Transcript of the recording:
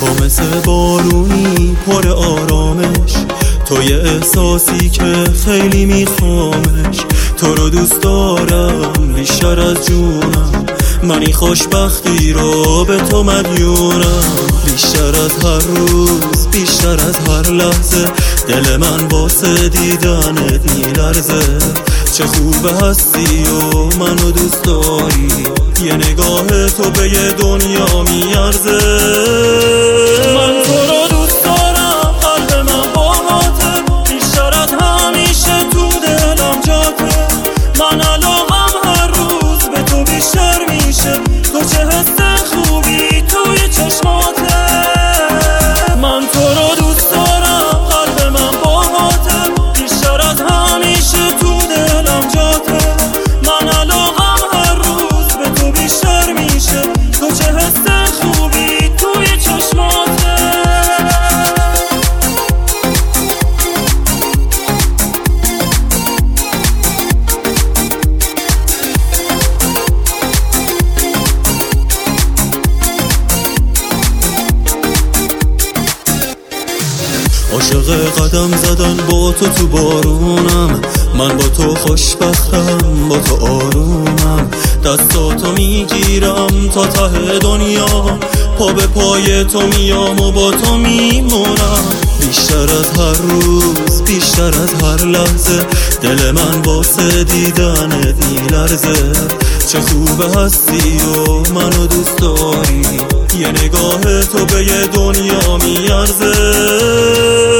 تو مثل بارونی پر آرامش، تو یه احساسی که خیلی میخوامش. تو رو دوست دارم بیشتر از جونم، من این خوشبختی رو به تو مدیونم. بیشتر از هر روز، بیشتر از هر لحظه، دل من واسه دیدنت میلرزه. چه خوب هستی و منو دوست داری، یه نگاه تو به یه دنیا میارزه. من تو رو دوست دارم، قلب من باهاته، بیشتر از همیشه تو دلم جاته. من علاقم هر روز به تو بیشتر میشه، تو چه حس خوبی توی چشماته. من تو رو دوست دارم، قلب من باهاته، بیشتر از همیشه تو دلم جاته. من علاقم هر روز به تو بیشتر میشه، تو چه حس خوبی توی چشماته. عاشق قدم زدن با تو بارونم، من با تو خوشبختم، با تو آرومم. دستاتو میگیرم تا ته دنیا، پا به پای تو میام و با تو میمونم. بیشتر از هر روز، بیشتر از هر لحظه، دل من واسه دیدنت میلرزه. چه خوب هستی و منو دوست داری، یه نگاه تو به یه دنیا میارزه.